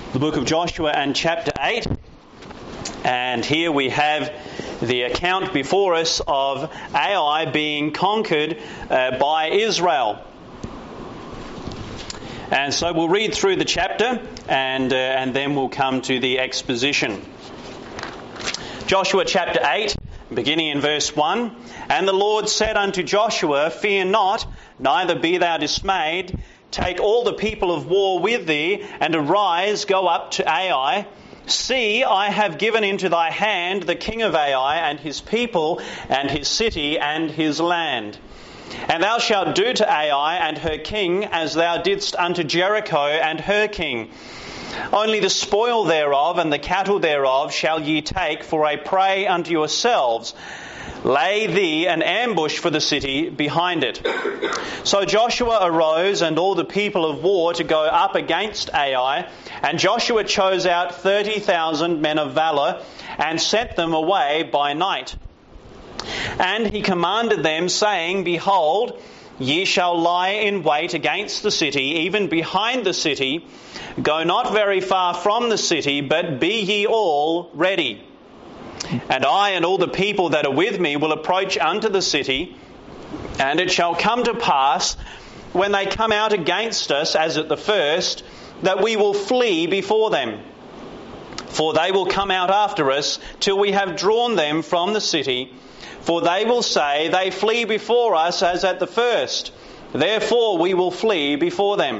The book of Joshua and chapter 8, and here we have the account before us of Ai being conquered by Israel. And so we'll read through the chapter and then we'll come to the exposition. Joshua chapter 8, beginning in verse 1. And the Lord said unto Joshua, Fear not, neither be thou dismayed. Take all the people of war with thee, and arise, go up to Ai. See, I have given into thy hand the king of Ai, and his people, and his city, and his land. And thou shalt do to Ai and her king as thou didst unto Jericho and her king. Only the spoil thereof and the cattle thereof shall ye take for a prey unto yourselves. Lay thee an ambush for the city behind it. So Joshua arose and all the people of war to go up against Ai, and Joshua chose out 30,000 men of valour and sent them away by night. And he commanded them, saying, Behold, ye shall lie in wait against the city, even behind the city. Go not very far from the city, but be ye all ready. And I and all the people that are with me will approach unto the city, and it shall come to pass, when they come out against us, as at the first, that we will flee before them. For they will come out after us, till we have drawn them from the city. For they will say, They flee before us as at the first. Therefore we will flee before them.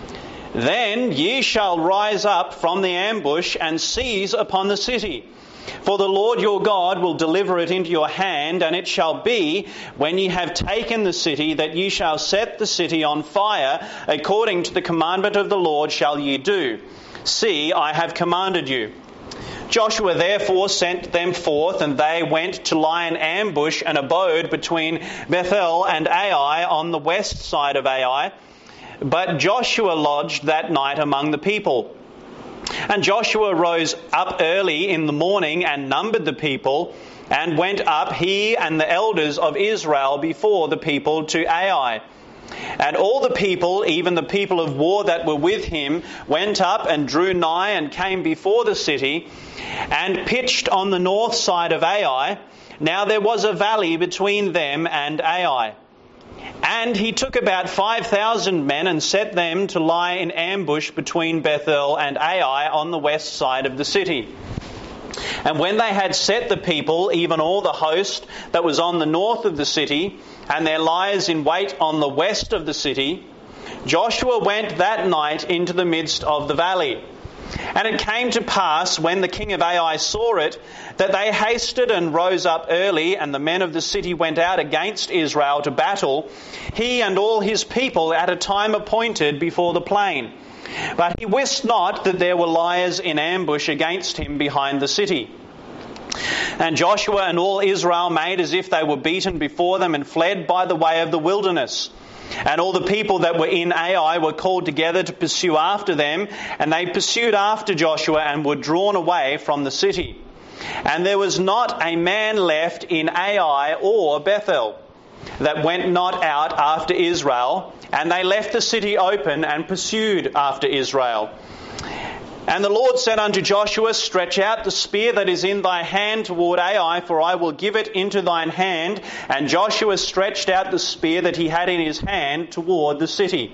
Then ye shall rise up from the ambush and seize upon the city. For the Lord your God will deliver it into your hand, and it shall be, when ye have taken the city, that ye shall set the city on fire, according to the commandment of the Lord shall ye do. See, I have commanded you. Joshua therefore sent them forth, and they went to lie in ambush and abode between Bethel and Ai on the west side of Ai. But Joshua lodged that night among the people. And Joshua rose up early in the morning and numbered the people, and went up, he and the elders of Israel, before the people to Ai. And all the people, even the people of war that were with him, went up and drew nigh and came before the city, and pitched on the north side of Ai. Now there was a valley between them and Ai. And he took about 5,000 men and set them to lie in ambush between Bethel and Ai on the west side of the city. And when they had set the people, even all the host that was on the north of the city, and their liers in wait on the west of the city, Joshua went that night into the midst of the valley. And it came to pass, when the king of Ai saw it, that they hasted and rose up early, and the men of the city went out against Israel to battle, he and all his people at a time appointed before the plain. But he wist not that there were liers in ambush against him behind the city. And Joshua and all Israel made as if they were beaten before them, and fled by the way of the wilderness. And all the people that were in Ai were called together to pursue after them, and they pursued after Joshua and were drawn away from the city. And there was not a man left in Ai or Bethel that went not out after Israel, and they left the city open and pursued after Israel. And the Lord said unto Joshua, Stretch out the spear that is in thy hand toward Ai, for I will give it into thine hand. And Joshua stretched out the spear that he had in his hand toward the city.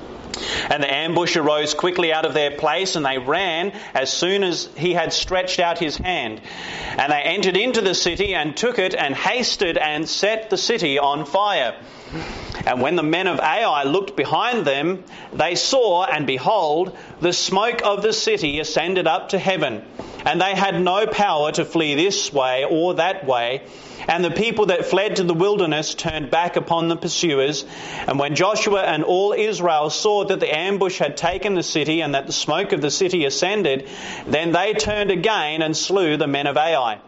And the ambush arose quickly out of their place, and they ran as soon as he had stretched out his hand. And they entered into the city and took it, and hasted and set the city on fire. And when the men of Ai looked behind them, they saw, and behold, the smoke of the city ascended up to heaven. And they had no power to flee this way or that way. And the people that fled to the wilderness turned back upon the pursuers. And when Joshua and all Israel saw that the ambush had taken the city, and that the smoke of the city ascended, then they turned again and slew the men of Ai.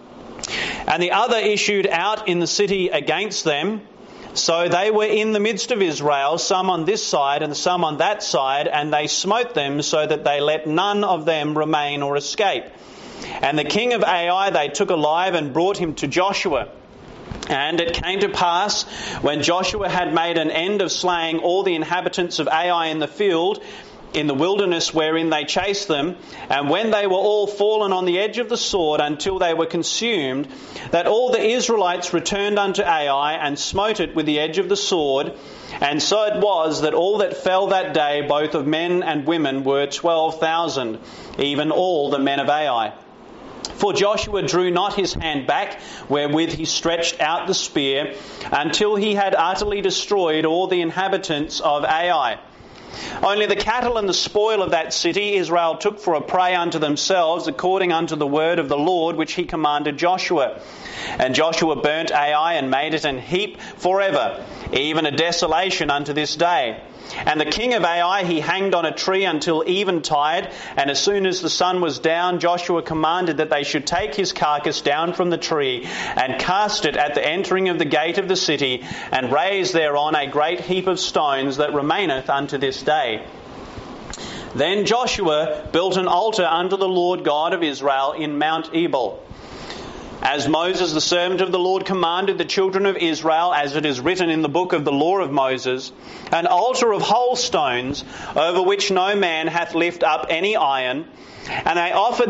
And the other issued out in the city against them. So they were in the midst of Israel, some on this side and some on that side, and they smote them, so that they let none of them remain or escape. And the king of Ai they took alive and brought him to Joshua. And it came to pass, when Joshua had made an end of slaying all the inhabitants of Ai in the field, in the wilderness wherein they chased them, and when they were all fallen on the edge of the sword until they were consumed, that all the Israelites returned unto Ai and smote it with the edge of the sword. And so it was that all that fell that day, both of men and women, were 12,000, even all the men of Ai. For Joshua drew not his hand back, wherewith he stretched out the spear, until he had utterly destroyed all the inhabitants of Ai. Only the cattle and the spoil of that city Israel took for a prey unto themselves, according unto the word of the Lord which he commanded Joshua. And Joshua burnt Ai and made it an heap forever, even a desolation unto this day. And the king of Ai he hanged on a tree until eventide, and as soon as the sun was down, Joshua commanded that they should take his carcass down from the tree, and cast it at the entering of the gate of the city, and raise thereon a great heap of stones that remaineth unto this day. Then Joshua built an altar unto the Lord God of Israel in Mount Ebal, as Moses the servant of the Lord commanded the children of Israel, as it is written in the book of the law of Moses, an altar of whole stones, over which no man hath lift up any iron. And they offered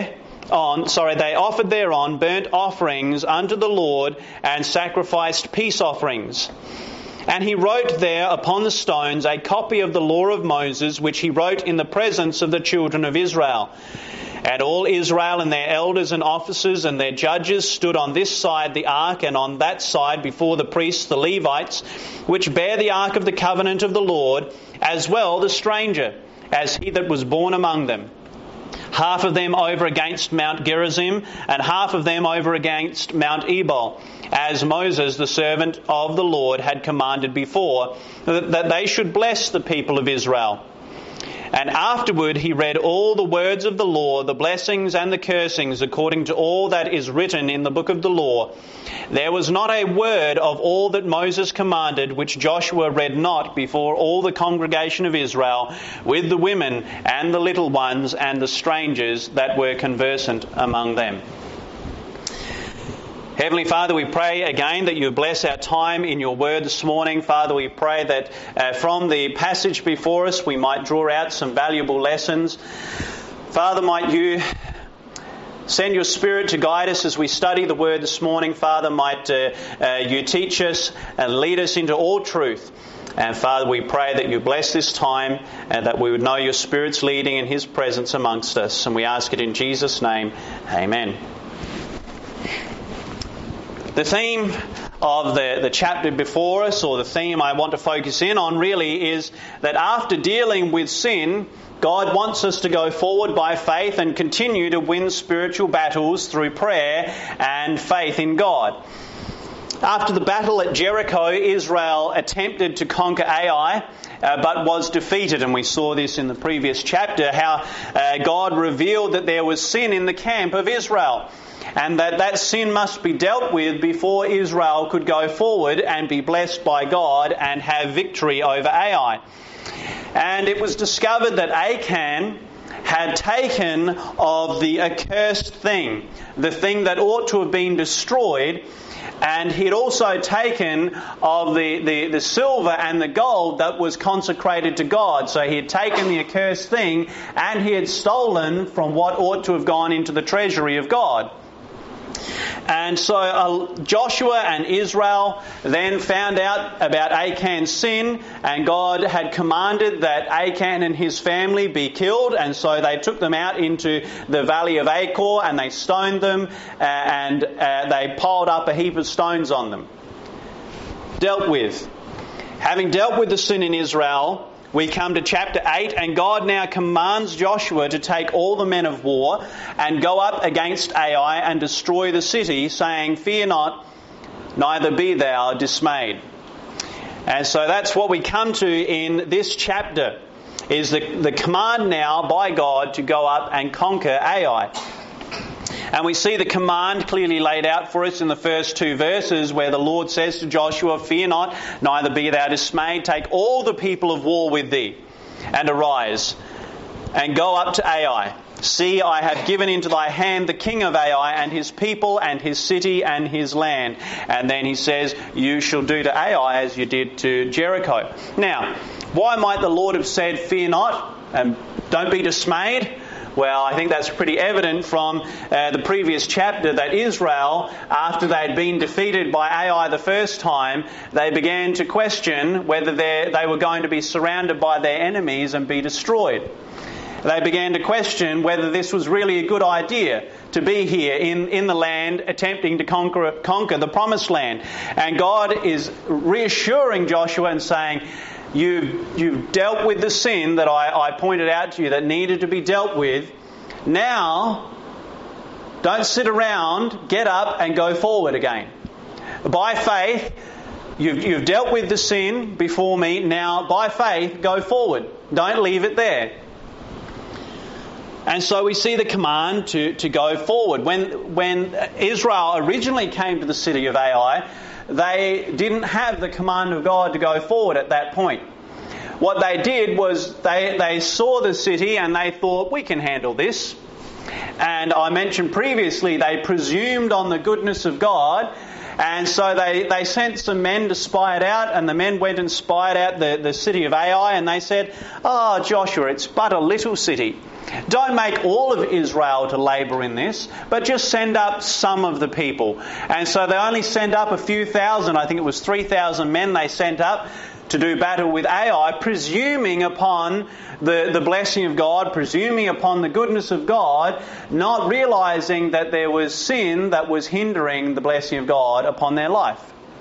thereon burnt offerings unto the Lord, and sacrificed peace offerings. And he wrote there upon the stones a copy of the law of Moses, which he wrote in the presence of the children of Israel. And all Israel and their elders and officers and their judges stood on this side the ark, and on that side before the priests the Levites, which bear the ark of the covenant of the Lord, as well the stranger, as he that was born among them. Half of them over against Mount Gerizim, and half of them over against Mount Ebal, as Moses the servant of the Lord had commanded before, that they should bless the people of Israel. And afterward he read all the words of the law, the blessings and the cursings, according to all that is written in the book of the law. There was not a word of all that Moses commanded which Joshua read not before all the congregation of Israel, with the women and the little ones and the strangers that were conversant among them. Heavenly Father, we pray again that you bless our time in your word this morning. Father, we pray that from the passage before us we might draw out some valuable lessons. Father, might you send your Spirit to guide us as we study the word this morning. Father, might you teach us and lead us into all truth. And Father, we pray that you bless this time and that we would know your Spirit's leading and his presence amongst us. And we ask it in Jesus' name. Amen. The theme of the chapter before us, or the theme I want to focus in on really, is that after dealing with sin, God wants us to go forward by faith and continue to win spiritual battles through prayer and faith in God. After the battle at Jericho, Israel attempted to conquer Ai, but was defeated. And we saw this in the previous chapter, how God revealed that there was sin in the camp of Israel, and that sin must be dealt with before Israel could go forward and be blessed by God and have victory over Ai. And it was discovered that Achan had taken of the accursed thing, the thing that ought to have been destroyed, and he had also taken of the silver and the gold that was consecrated to God. So he had taken the accursed thing and he had stolen from what ought to have gone into the treasury of God. And so Joshua and Israel then found out about Achan's sin, and God had commanded that Achan and his family be killed, and so they took them out into the valley of Achor and they stoned them, and they piled up a heap of stones on them. Dealt with. Having dealt with the sin in Israel, we come to chapter 8, and God now commands Joshua to take all the men of war and go up against Ai and destroy the city, saying, "Fear not, neither be thou dismayed." And so that's what we come to in this chapter, is the command now by God to go up and conquer Ai. And we see the command clearly laid out for us in the first two verses, where the Lord says to Joshua, "Fear not, neither be thou dismayed. Take all the people of war with thee, and arise." and go up to Ai. See, I have given into thy hand the king of Ai and his people and his city and his land. And then he says, you shall do to Ai as you did to Jericho. Now, why might the Lord have said, fear not and don't be dismayed? Well, I think that's pretty evident from the previous chapter that Israel, after they had been defeated by Ai the first time, they began to question whether they were going to be surrounded by their enemies and be destroyed. They began to question whether this was really a good idea to be here in the land attempting to conquer the promised land. And God is reassuring Joshua and saying, You've dealt with the sin that I pointed out to you that needed to be dealt with. Now, don't sit around, get up and go forward again. By faith, you've dealt with the sin before me. Now, by faith, go forward. Don't leave it there. And so we see the command to go forward. When Israel originally came to the city of Ai, they didn't have the command of God to go forward at that point. What they did was they saw the city and they thought, we can handle this. And I mentioned previously, they presumed on the goodness of God. And so they sent some men to spy it out, and the men went and spied out the city of Ai, and they said, oh, Joshua, it's but a little city. Don't make all of Israel to labour in this, but just send up some of the people. And so they only sent up a few thousand, I think it was 3,000 men they sent up to do battle with Ai, presuming upon the blessing of God, presuming upon the goodness of God, not realising that there was sin that was hindering the blessing of God upon their life.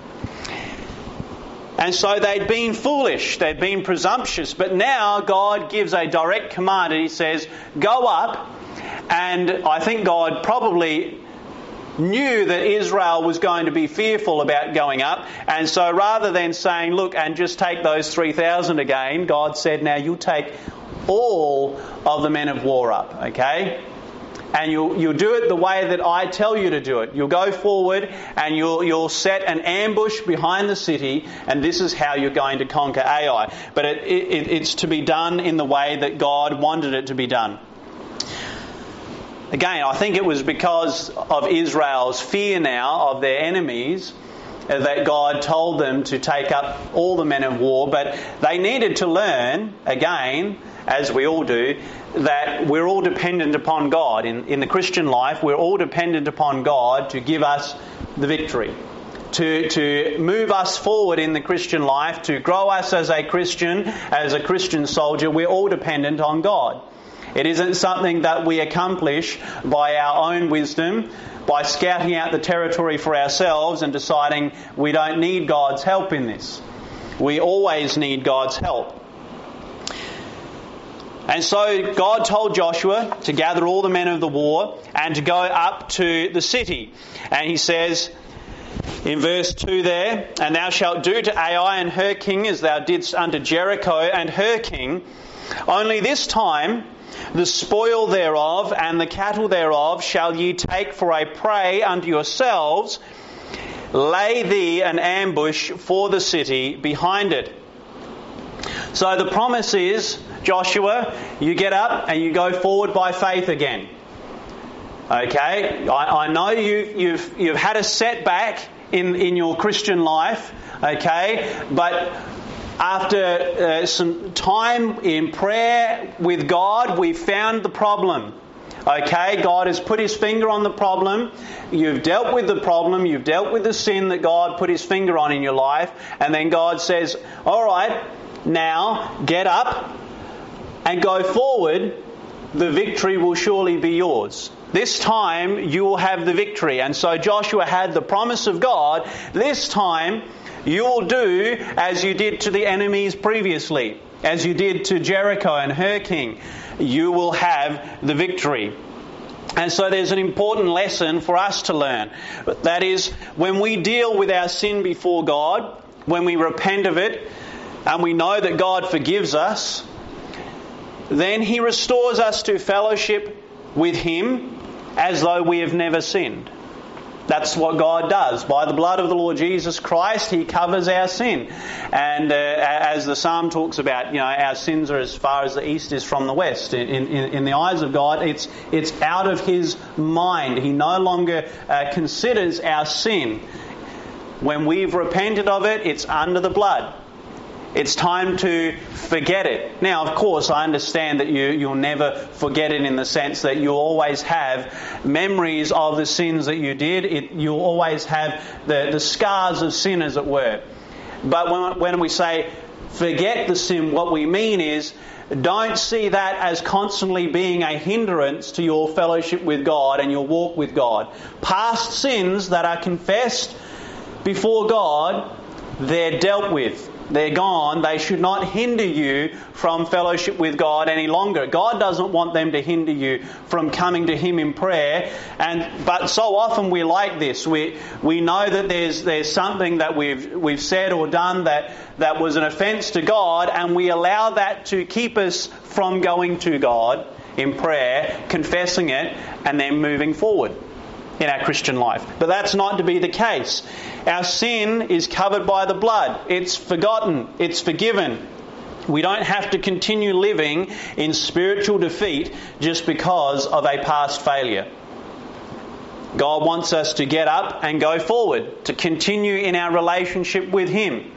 And so they'd been foolish, they'd been presumptuous, but now God gives a direct command and He says, go up. And I think God probably knew that Israel was going to be fearful about going up, and so rather than saying, look, and just take those 3,000 again, God said, now you'll take all of the men of war up, okay? And you'll do it the way that I tell you to do it. You'll go forward and you'll set an ambush behind the city, and this is how you're going to conquer Ai. But it's to be done in the way that God wanted it to be done. Again, I think it was because of Israel's fear now of their enemies that God told them to take up all the men of war. But they needed to learn, again, as we all do, that we're all dependent upon God. In the Christian life, we're all dependent upon God to give us the victory. To move us forward in the Christian life, to grow us as a Christian soldier, we're all dependent on God. It isn't something that we accomplish by our own wisdom, by scouting out the territory for ourselves and deciding we don't need God's help in this. We always need God's help. And so God told Joshua to gather all the men of the war and to go up to the city. And He says in verse 2 there, and thou shalt do to Ai and her king as thou didst unto Jericho and her king, only this time the spoil thereof and the cattle thereof shall ye take for a prey unto yourselves. Lay thee an ambush for the city behind it. So the promise is, Joshua, you get up and you go forward by faith again. Okay, I know you've had a setback in your Christian life, okay, but after some time in prayer with God, we found the problem. Okay, God has put His finger on the problem. You've dealt with the problem. You've dealt with the sin that God put His finger on in your life. And then God says, all right, now get up and go forward. The victory will surely be yours. This time you will have the victory. And so Joshua had the promise of God. This time you will do as you did to the enemies previously, as you did to Jericho and her king. You will have the victory. And so there's an important lesson for us to learn. That is, when we deal with our sin before God, when we repent of it, and we know that God forgives us, then He restores us to fellowship with Him as though we have never sinned. That's what God does. By the blood of the Lord Jesus Christ, He covers our sin. And as the Psalm talks about, our sins are as far as the east is from the west. In the eyes of God, it's out of His mind. He no longer considers our sin. When we've repented of it, it's under the blood. It's time to forget it. Now, of course, I understand that you'll never forget it in the sense that you'll always have memories of the sins that you did. You'll always have the scars of sin, as it were. But when we say forget the sin, what we mean is don't see that as constantly being a hindrance to your fellowship with God and your walk with God. Past sins that are confessed before God, they're dealt with. They're gone. They should not hinder you from fellowship with God any longer. God doesn't want them to hinder you from coming to Him in prayer. But so often we're like this. We know that there's something that we've said or done that was an offence to God, and we allow that to keep us from going to God in prayer, confessing it, and then moving forward in our Christian life. But that's not to be the case. Our sin is covered by the blood. It's forgotten. It's forgiven. We don't have to continue living in spiritual defeat just because of a past failure. God wants us to get up and go forward, to continue in our relationship with Him.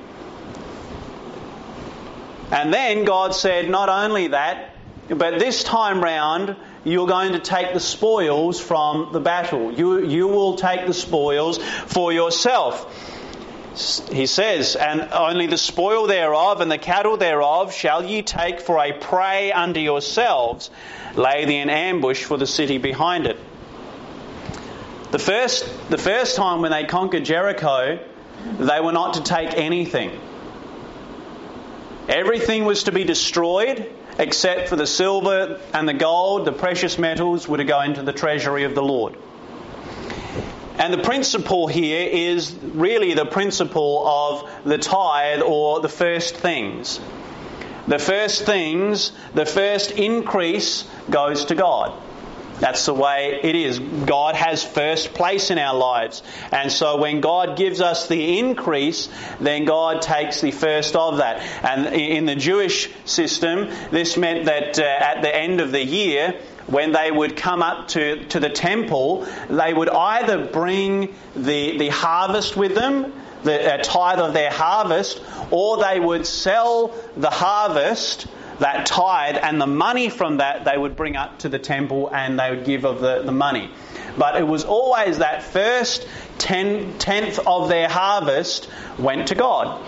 And then God said not only that, but this time round, you're going to take the spoils from the battle. You will take the spoils for yourself. He says, and only the spoil thereof and the cattle thereof shall ye take for a prey unto yourselves. Lay thee in ambush for the city behind it. The first time when they conquered Jericho, they were not to take anything. Everything was to be destroyed, except for the silver and the gold, the precious metals were to go into the treasury of the Lord. And the principle here is really the principle of the tithe, or the first things. The first things, the first increase goes to God. That's the way it is. God has first place in our lives. And so when God gives us the increase, then God takes the first of that. And in the Jewish system, this meant that at the end of the year, when they would come up to the temple, they would either bring the harvest with them, a tithe of their harvest, or they would sell the harvest, that tithe, and the money from that they would bring up to the temple and they would give of the money. But it was always that first tenth of their harvest went to God.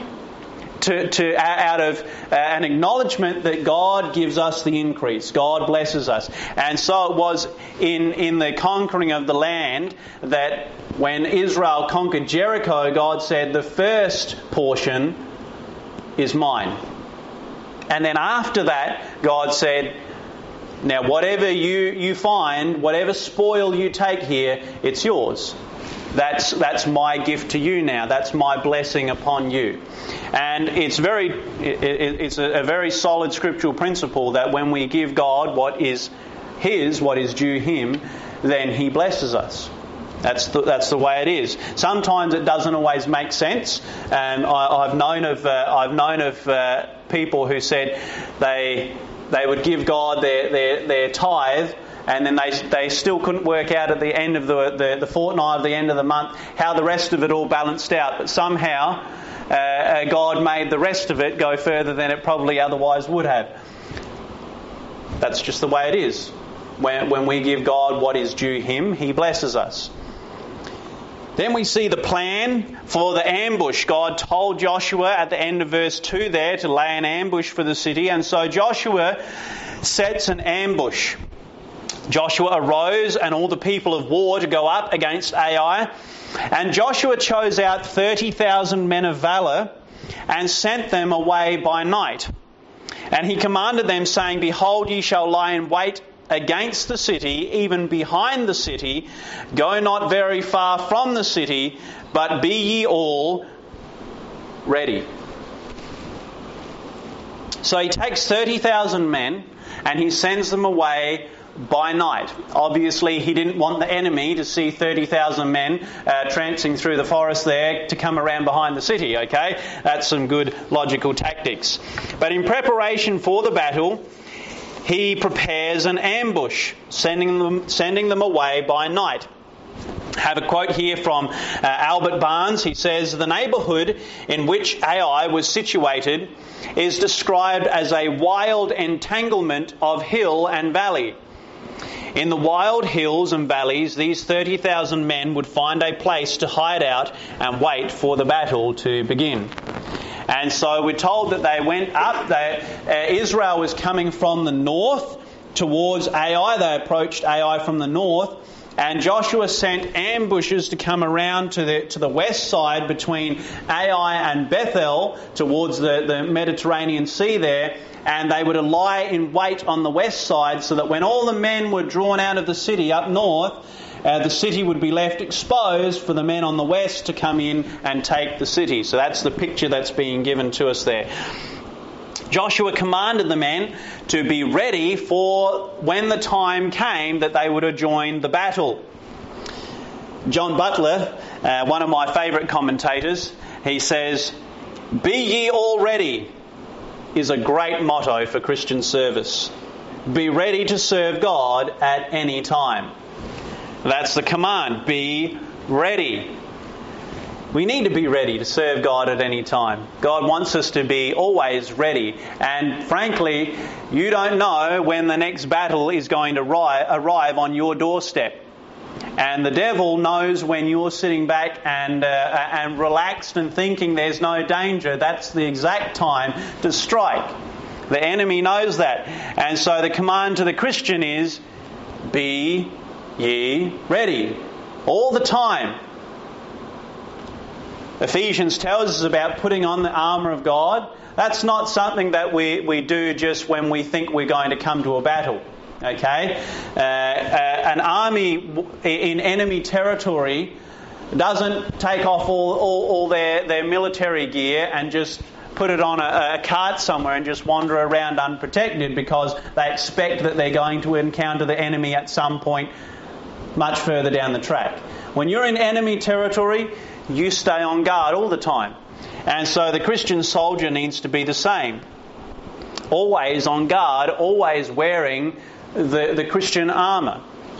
Out of an acknowledgement that God gives us the increase. God blesses us. And so it was in the conquering of the land that when Israel conquered Jericho, God said, the first portion is mine. And then after that, God said, now whatever you find, whatever spoil you take here, it's yours. That's my gift to you now. That's my blessing upon you. And it's a very solid scriptural principle that when we give God what is His, what is due Him, then He blesses us. That's the way it is. Sometimes it doesn't always make sense. I've known of people who said they would give God their tithe, and then they still couldn't work out at the end of the fortnight, at the end of the month, how the rest of it all balanced out. But somehow God made the rest of it go further than it probably otherwise would have. That's just the way it is. When we give God what is due Him, He blesses us. Then we see the plan for the ambush. God told Joshua at the end of verse 2 there to lay an ambush for the city. And so Joshua sets an ambush. Joshua arose and all the people of war to go up against Ai. And Joshua chose out 30,000 men of valour and sent them away by night. And he commanded them, saying, Behold, ye shall lie in wait against the city, even behind the city. Go not very far from the city, but be ye all ready. So he takes 30,000 men and he sends them away by night. Obviously, he didn't want the enemy to see 30,000 men tramping through the forest there to come around behind the city, okay? That's some good logical tactics. But in preparation for the battle, he prepares an ambush, sending them away by night. I have a quote here from Albert Barnes. He says, "The neighbourhood in which Ai was situated is described as a wild entanglement of hill and valley. In the wild hills and valleys, these 30,000 men would find a place to hide out and wait for the battle to begin." And so we're told that they went up. Israel was coming from the north towards Ai. They approached Ai from the north. And Joshua sent ambushes to come around to the west side between Ai and Bethel towards the Mediterranean Sea there. And they would lie in wait on the west side so that when all the men were drawn out of the city up north, the city would be left exposed for the men on the west to come in and take the city. So that's the picture that's being given to us there. Joshua commanded the men to be ready for when the time came that they would have joined the battle. John Butler, one of my favourite commentators, he says, "Be ye all ready," is a great motto for Christian service. Be ready to serve God at any time. That's the command. Be ready. We need to be ready to serve God at any time. God wants us to be always ready. And frankly, you don't know when the next battle is going to arrive on your doorstep. And the devil knows when you're sitting back and relaxed and thinking there's no danger. That's the exact time to strike. The enemy knows that. And so the command to the Christian is, be ye ready. All the time. Ephesians tells us about putting on the armour of God. That's not something that we do just when we think we're going to come to a battle. Okay? An army in enemy territory doesn't take off all their military gear and just put it on a cart somewhere and just wander around unprotected because they expect that they're going to encounter the enemy at some point much further down the track. When you're in enemy territory, you stay on guard all the time. And so the Christian soldier needs to be the same. Always on guard, always wearing the Christian armour.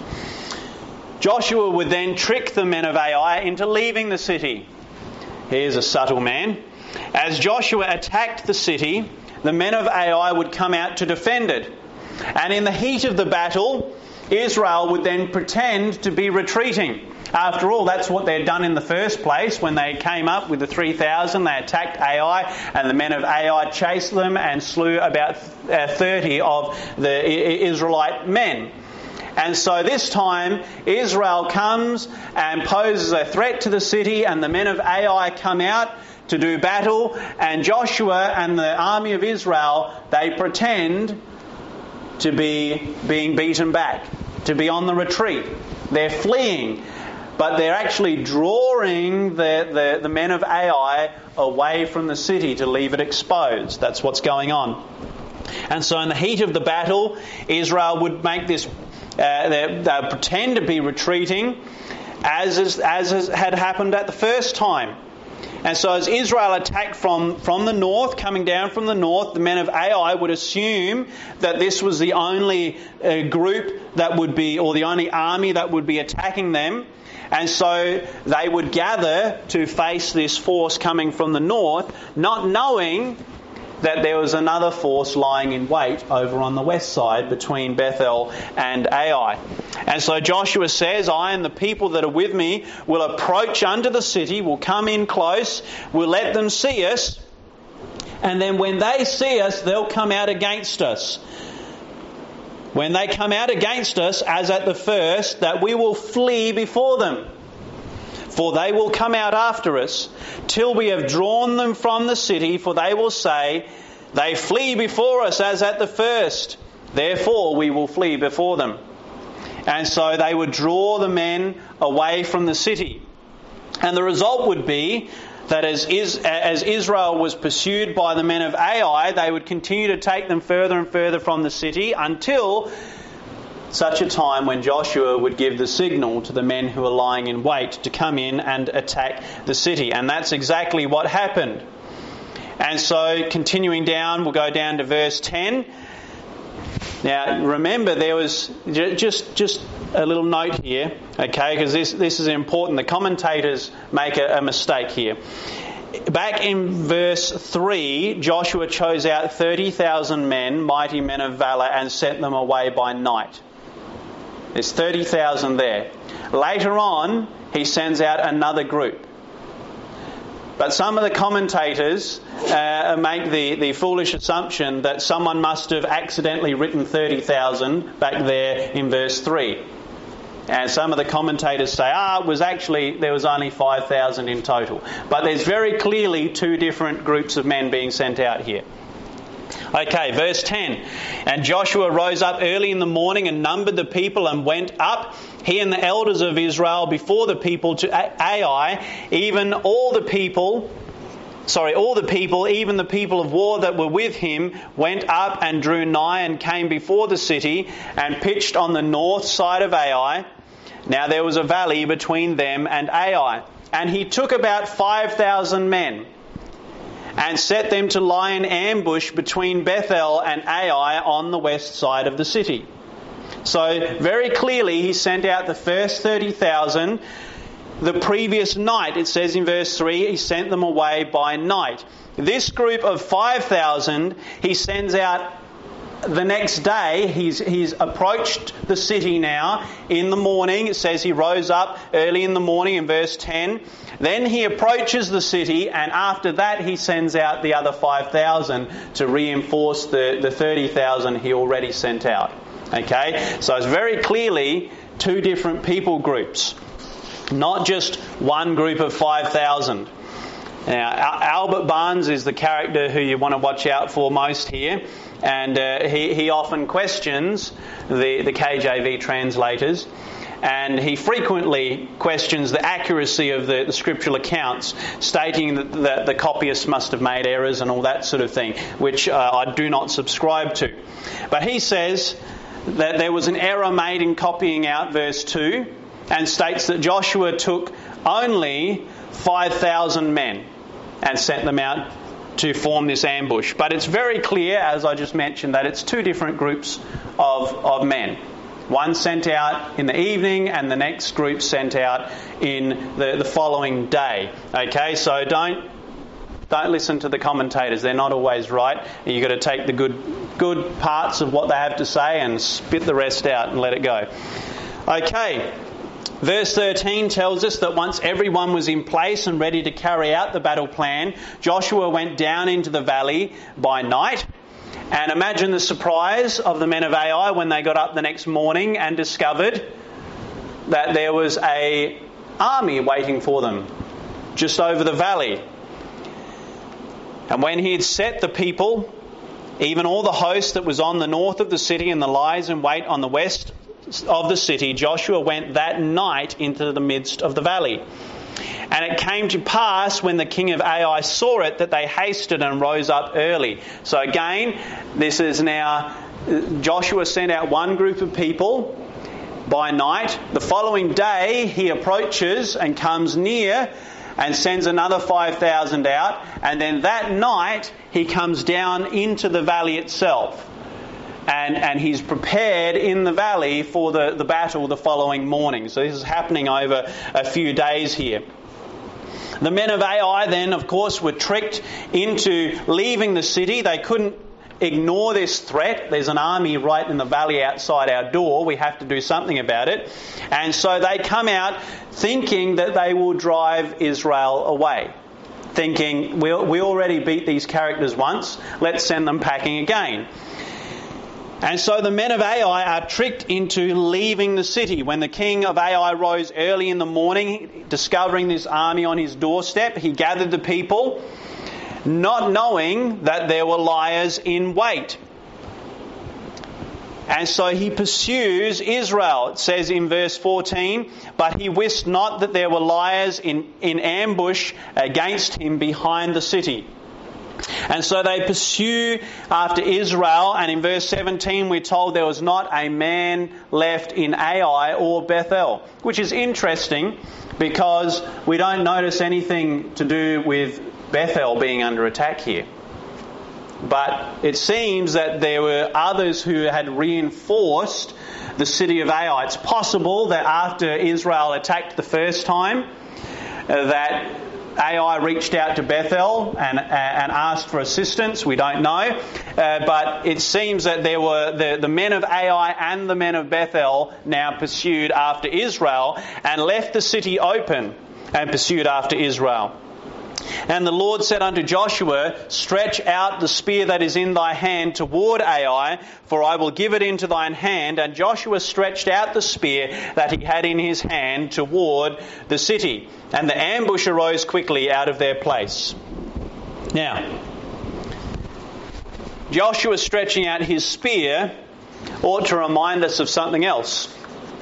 Joshua would then trick the men of Ai into leaving the city. Here's a subtle man. As Joshua attacked the city, the men of Ai would come out to defend it. And in the heat of the battle, Israel would then pretend to be retreating. After all, that's what they'd done in the first place. When they came up with the 3,000, they attacked Ai, and the men of Ai chased them and slew about 30 of the Israelite men. And so this time, Israel comes and poses a threat to the city, and the men of Ai come out to do battle, and Joshua and the army of Israel, they pretend to be being beaten back, to be on the retreat. They're fleeing. But they're actually drawing the men of Ai away from the city to leave it exposed. That's what's going on. And so in the heat of the battle, Israel would make this, they pretend to be retreating as had happened at the first time. And so as Israel attacked from the north, coming down from the north, the men of Ai would assume that this was the only group that would be, or the only army that would be attacking them. And so they would gather to face this force coming from the north, not knowing that there was another force lying in wait over on the west side between Bethel and Ai. And so Joshua says, I and the people that are with me will approach unto the city, will come in close, will let them see us, and then when they see us, they'll come out against us. When they come out against us, as at the first, that we will flee before them. For they will come out after us, till we have drawn them from the city, for they will say, they flee before us as at the first. Therefore we will flee before them. And so they would draw the men away from the city. And the result would be that as Israel was pursued by the men of Ai, they would continue to take them further and further from the city until such a time when Joshua would give the signal to the men who were lying in wait to come in and attack the city. And that's exactly what happened. And so continuing down, we'll go down to verse 10. Now remember, there was just a little note here, okay, because this is important. The commentators make a mistake here. Back in verse 3, Joshua chose out 30,000 men, mighty men of valour, and sent them away by night. There's 30,000 there. Later on, he sends out another group. But some of the commentators make the foolish assumption that someone must have accidentally written 30,000 back there in verse 3. And some of the commentators say, there was only 5,000 in total. But there's very clearly two different groups of men being sent out here. Okay, verse 10. And Joshua rose up early in the morning and numbered the people and went up, he and the elders of Israel, before the people to Ai, even all the people, even the people of war that were with him, went up and drew nigh and came before the city and pitched on the north side of Ai. Now there was a valley between them and Ai. And he took about 5,000 men and set them to lie in ambush between Bethel and Ai on the west side of the city. So very clearly he sent out the first 30,000. The previous night, it says in verse 3, he sent them away by night. This group of 5,000 he sends out the next day. He's approached the city now in the morning. It says he rose up early in the morning in verse 10. Then he approaches the city, and after that he sends out the other 5,000 to reinforce the 30,000 he already sent out. Okay, so it's very clearly two different people groups, not just one group of 5,000. Now, Albert Barnes is the character who you want to watch out for most here, and he often questions the KJV translators, and he frequently questions the accuracy of the scriptural accounts, stating that the copyists must have made errors and all that sort of thing, which I do not subscribe to. But he says that there was an error made in copying out verse 2, and states that Joshua took only 5,000 men and sent them out to form this ambush. But it's very clear, as I just mentioned, that it's two different groups of men. One sent out in the evening and the next group sent out in the following day. Okay, so don't listen to the commentators. They're not always right. You've got to take the good parts of what they have to say and spit the rest out and let it go. Okay. Verse 13 tells us that once everyone was in place and ready to carry out the battle plan, Joshua went down into the valley by night. And imagine the surprise of the men of Ai when they got up the next morning and discovered that there was an army waiting for them just over the valley. And when he had set the people, even all the host that was on the north of the city and the lies in wait on the west of the city, Joshua went that night into the midst of the valley. And it came to pass when the king of Ai saw it that they hasted and rose up early. So again, this is now Joshua sent out one group of people by night. The following day he approaches and comes near and sends another 5,000 out. And then that night he comes down into the valley itself. And he's prepared in the valley for the battle the following morning. So this is happening over a few days here. The men of Ai then, of course, were tricked into leaving the city. They couldn't ignore this threat. There's an army right in the valley outside our door. We have to do something about it. And so they come out thinking that they will drive Israel away. Thinking, we already beat these characters once. Let's send them packing again. And so the men of Ai are tricked into leaving the city. When the king of Ai rose early in the morning, discovering this army on his doorstep, he gathered the people, not knowing that there were liars in wait. And so he pursues Israel. It says in verse 14, but he wist not that there were liars in ambush against him behind the city. And so they pursue after Israel, and in verse 17 we're told there was not a man left in Ai or Bethel, which is interesting because we don't notice anything to do with Bethel being under attack here. But it seems that there were others who had reinforced the city of Ai. It's possible that after Israel attacked the first time, that Ai reached out to Bethel and asked for assistance. We don't know. But it seems that there were the men of Ai and the men of Bethel now pursued after Israel and left the city open and pursued after Israel. And the Lord said unto Joshua, stretch out the spear that is in thy hand toward Ai, for I will give it into thine hand. And Joshua stretched out the spear that he had in his hand toward the city. And the ambush arose quickly out of their place. Now, Joshua stretching out his spear ought to remind us of something else.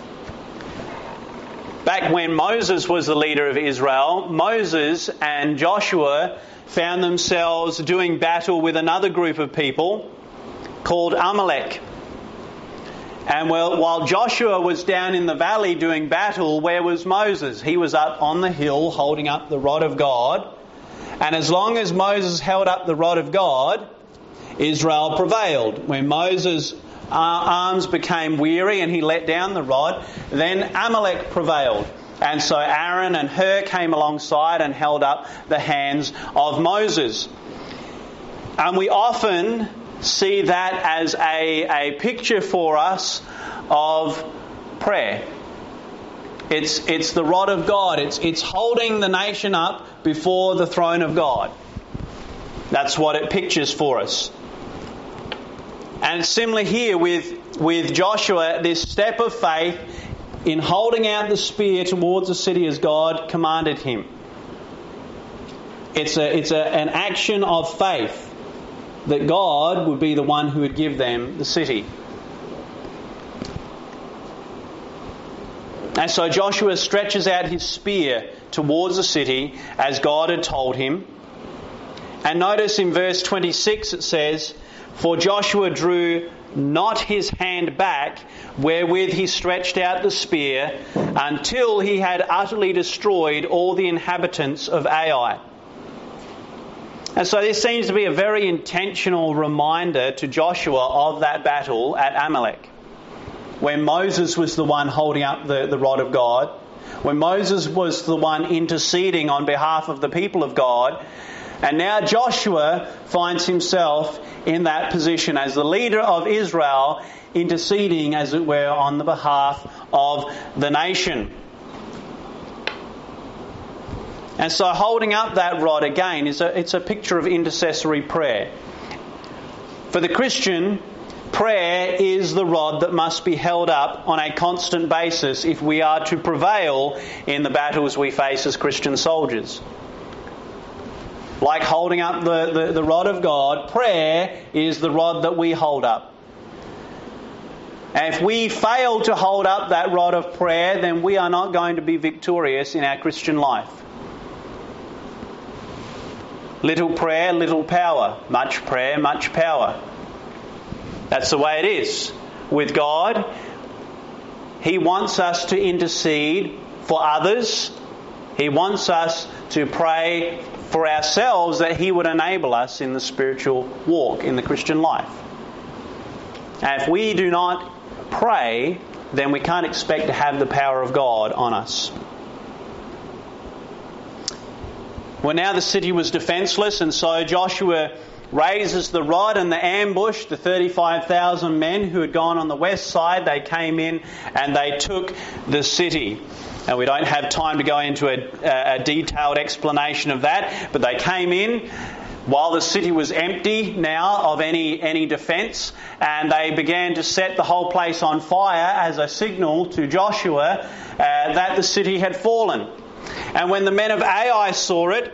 Back when Moses was the leader of Israel, Moses and Joshua found themselves doing battle with another group of people called Amalek. And while Joshua was down in the valley doing battle, where was Moses? He was up on the hill holding up the rod of God. And as long as Moses held up the rod of God, Israel prevailed. When Moses' arms became weary and he let down the rod, then Amalek prevailed. And so Aaron and Hur came alongside and held up the hands of Moses. And we often see that as a picture for us of prayer. It's the rod of God. It's holding the nation up before the throne of God. That's what it pictures for us. And similar here with Joshua, this step of faith in holding out the spear towards the city as God commanded him. It's an action of faith that God would be the one who would give them the city. And so Joshua stretches out his spear towards the city as God had told him. And notice in verse 26 it says, for Joshua drew not his hand back wherewith he stretched out the spear until he had utterly destroyed all the inhabitants of Ai. And so this seems to be a very intentional reminder to Joshua of that battle at Amalek, when Moses was the one holding up the rod of God, when Moses was the one interceding on behalf of the people of God. And now Joshua finds himself in that position as the leader of Israel, interceding, as it were, on the behalf of the nation. And so holding up that rod again it's a picture of intercessory prayer. For the Christian, prayer is the rod that must be held up on a constant basis if we are to prevail in the battles we face as Christian soldiers. Like holding up the rod of God, prayer is the rod that we hold up. And if we fail to hold up that rod of prayer, then we are not going to be victorious in our Christian life. Little prayer, little power. Much prayer, much power. That's the way it is with God. He wants us to intercede for others. He wants us to pray for ourselves that He would enable us in the spiritual walk, in the Christian life. And if we do not pray, then we can't expect to have the power of God on us. Well, now the city was defenceless, and so Joshua raises the rod, and the ambush, the 35,000 men who had gone on the west side, they came in and they took the city. And we don't have time to go into a detailed explanation of that, but they came in while the city was empty now of any defence, and they began to set the whole place on fire as a signal to Joshua that the city had fallen. And when the men of Ai saw it,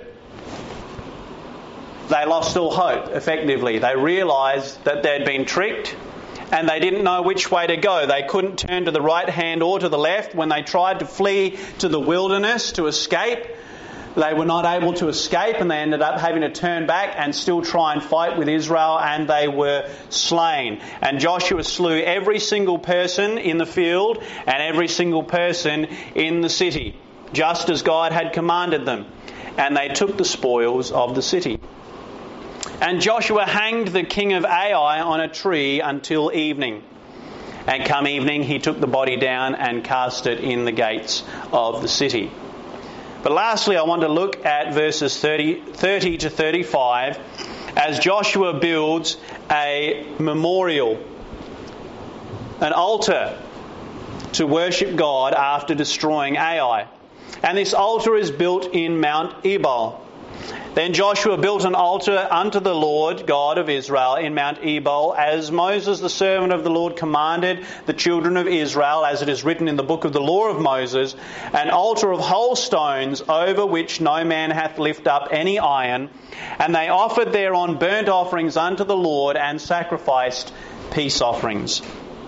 they lost all hope, effectively. They realised that they'd been tricked, and they didn't know which way to go. They couldn't turn to the right hand or to the left. When they tried to flee to the wilderness to escape, They were not able to escape, and they ended up having to turn back and still try and fight with Israel, and they were slain. And Joshua slew every single person in the field and every single person in the city, just as God had commanded them. And they took the spoils of the city. And Joshua hanged the king of Ai on a tree until evening. And come evening, he took the body down and cast it in the gates of the city. But lastly, I want to look at verses 30 to 35 as Joshua builds a memorial, an altar to worship God after destroying Ai. And this altar is built in Mount Ebal. Then Joshua built an altar unto the Lord God of Israel in Mount Ebal, as Moses the servant of the Lord commanded the children of Israel, as it is written in the book of the law of Moses, an altar of whole stones, over which no man hath lifted up any iron. And they offered thereon burnt offerings unto the Lord, and sacrificed peace offerings.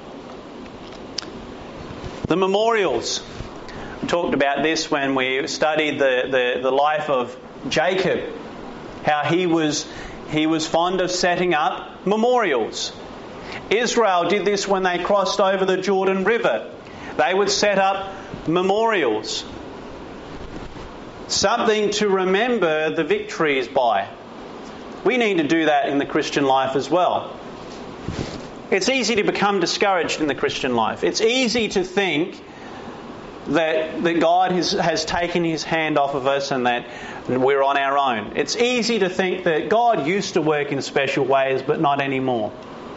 The memorials. We talked about this when we studied the life of Jacob, how he was fond of setting up memorials. Israel did this when they crossed over the Jordan River. They would set up memorials, something to remember the victories by. We need to do that in the Christian life as well. It's easy to become discouraged in the Christian life. It's easy to think that God has taken his hand off of us and that we're on our own. It's easy to think that God used to work in special ways, but not anymore.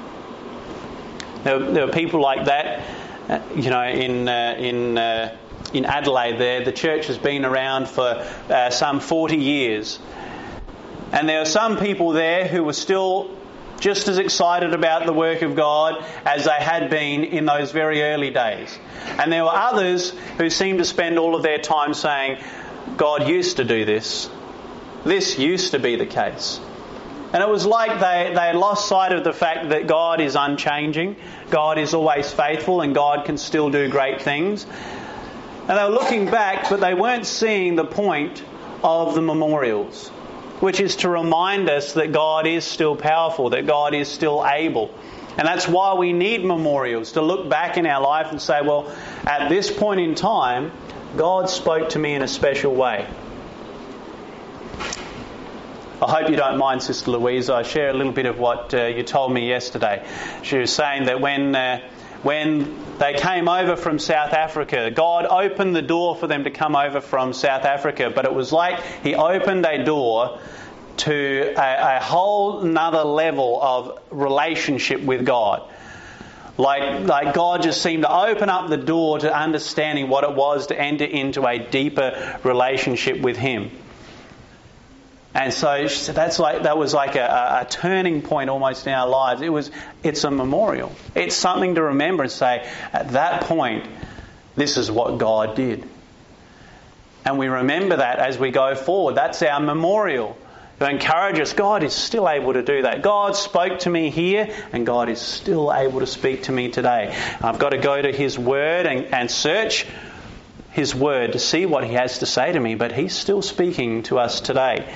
There are people like that, in Adelaide. There, the church has been around for some 40 years, and there are some people there who were still just as excited about the work of God as they had been in those very early days. And there were others who seemed to spend all of their time saying, God used to do this. This used to be the case. And it was like they lost sight of the fact that God is unchanging, God is always faithful, and God can still do great things. And they were looking back, but they weren't seeing the point of the memorials, which is to remind us that God is still powerful, that God is still able. And that's why we need memorials, to look back in our life and say, well, at this point in time, God spoke to me in a special way. I hope you don't mind, Sister Louise. I share a little bit of what you told me yesterday. She was saying that when they came over from South Africa, God opened the door for them to come over from South Africa, but it was like He opened a door to a whole nother level of relationship with God. Like God just seemed to open up the door to understanding what it was to enter into a deeper relationship with Him. And so she said that was like a turning point almost in our lives. It's a memorial. It's something to remember and say, at that point, this is what God did. And we remember that as we go forward. That's our memorial. To encourage us, God is still able to do that. God spoke to me here, and God is still able to speak to me today. I've got to go to His Word and search His Word to see what He has to say to me, but He's still speaking to us today.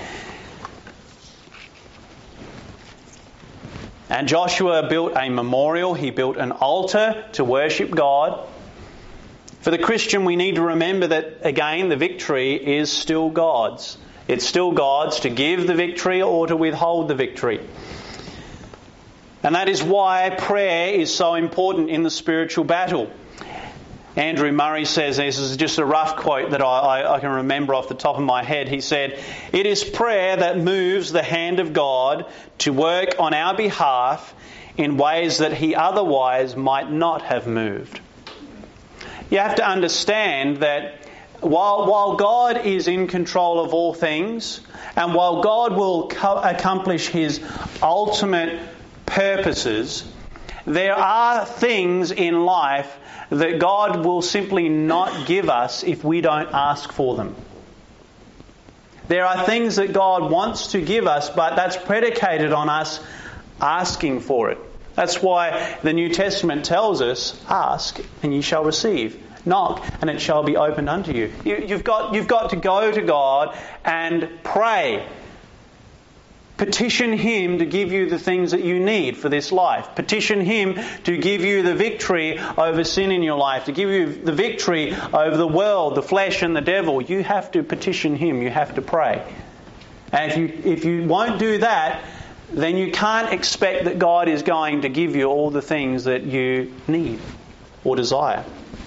And Joshua built a memorial. He built an altar to worship God. For the Christian, we need to remember that, again, the victory is still God's. It's still God's to give the victory or to withhold the victory. And that is why prayer is so important in the spiritual battle. Andrew Murray says, this is just a rough quote that I can remember off the top of my head. He said, "It is prayer that moves the hand of God to work on our behalf in ways that He otherwise might not have moved." You have to understand that while God is in control of all things, and while God will accomplish His ultimate purposes, there are things in life that God will simply not give us if we don't ask for them. There are things that God wants to give us, but that's predicated on us asking for it. That's why the New Testament tells us, ask and ye shall receive. Knock, and it shall be opened unto you. You've got to go to God and pray. Petition Him to give you the things that you need for this life. Petition Him to give you the victory over sin in your life, to give you the victory over the world, the flesh and the devil. You have to petition Him. You have to pray. And if you won't do that, then you can't expect that God is going to give you all the things that you need or desire.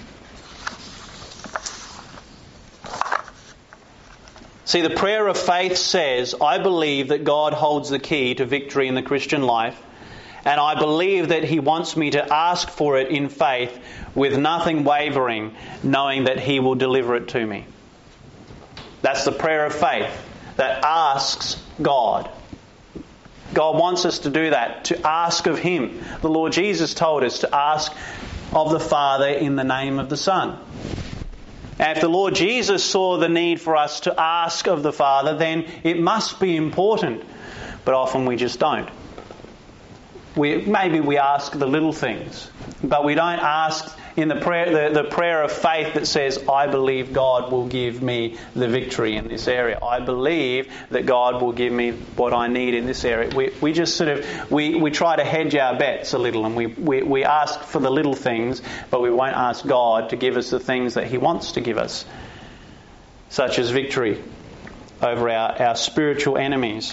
See, the prayer of faith says, I believe that God holds the key to victory in the Christian life, and I believe that He wants me to ask for it in faith with nothing wavering, knowing that He will deliver it to me. That's the prayer of faith that asks God. God wants us to do that, to ask of Him. The Lord Jesus told us to ask of the Father in the name of the Son. And if the Lord Jesus saw the need for us to ask of the Father, then it must be important. But often we just don't. Maybe we ask the little things, but we don't ask in the prayer of faith that says, I believe God will give me the victory in this area. I believe that God will give me what I need in this area. We just sort of, we try to hedge our bets a little, and we ask for the little things, but we won't ask God to give us the things that He wants to give us, such as victory over our spiritual enemies.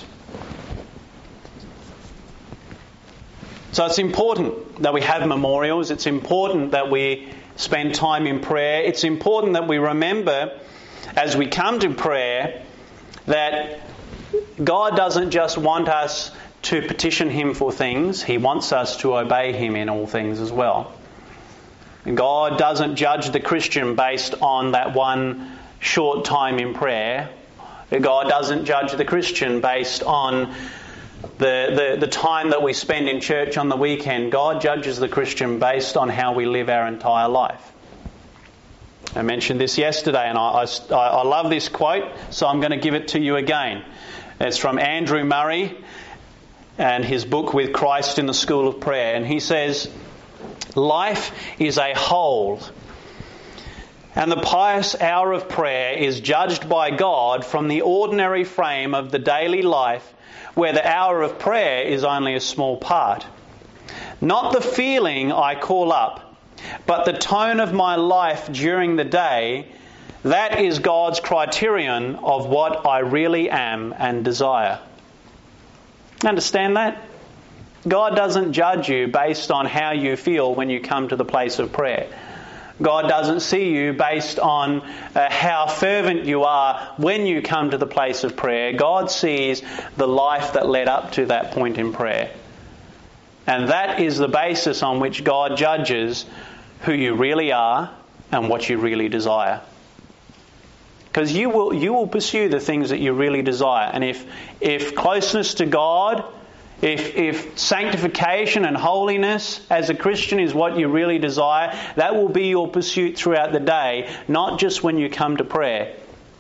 So it's important that we have memorials. It's important that we spend time in prayer. It's important that we remember as we come to prayer that God doesn't just want us to petition Him for things. He wants us to obey Him in all things as well. And God doesn't judge the Christian based on that one short time in prayer. God doesn't judge the Christian based on the time that we spend in church on the weekend. God judges the Christian based on how we live our entire life. I mentioned this yesterday, and I love this quote, so I'm going to give it to you again. It's from Andrew Murray and his book With Christ in the School of Prayer. And he says, life is a whole, and the pious hour of prayer is judged by God from the ordinary frame of the daily life, where the hour of prayer is only a small part. Not the feeling I call up, but the tone of my life during the day, that is God's criterion of what I really am and desire. Understand that? God doesn't judge you based on how you feel when you come to the place of prayer. God doesn't see you based on how fervent you are when you come to the place of prayer. God sees the life that led up to that point in prayer. And that is the basis on which God judges who you really are and what you really desire. Because you will pursue the things that you really desire. And if closeness to God, if sanctification and holiness as a Christian is what you really desire, that will be your pursuit throughout the day, not just when you come to prayer.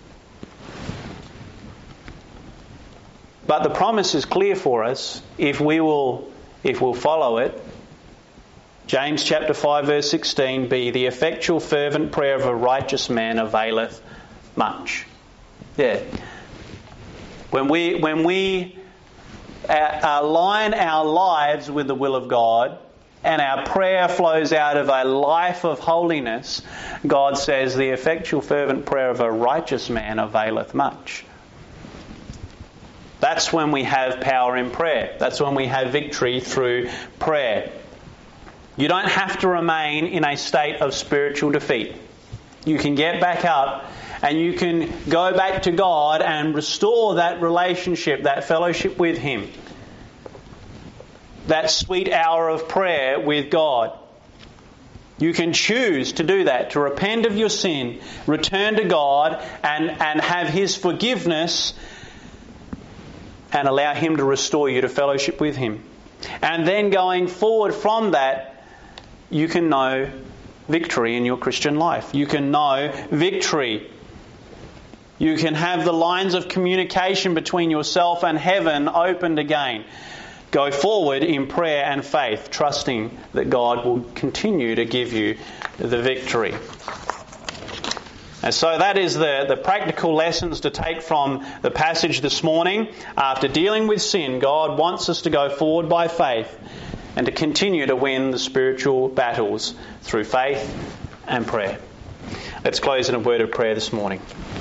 But the promise is clear for us if we'll follow it. James chapter 5 verse 16b, the effectual fervent prayer of a righteous man availeth much. Yeah. When we align our lives with the will of God and our prayer flows out of a life of holiness, God says the effectual fervent prayer of a righteous man availeth much. That's when we have power in prayer. That's when we have victory through prayer. You don't have to remain in a state of spiritual defeat. You can get back up and you can go back to God and restore that relationship, that fellowship with Him. That sweet hour of prayer with God. You can choose to do that, to repent of your sin, return to God and have His forgiveness and allow Him to restore you to fellowship with Him. And then going forward from that, you can know victory in your Christian life. You can know victory. You can have the lines of communication between yourself and heaven opened again. Go forward in prayer and faith, trusting that God will continue to give you the victory. And so that is the practical lessons to take from the passage this morning. After dealing with sin, God wants us to go forward by faith and to continue to win the spiritual battles through faith and prayer. Let's close in a word of prayer this morning.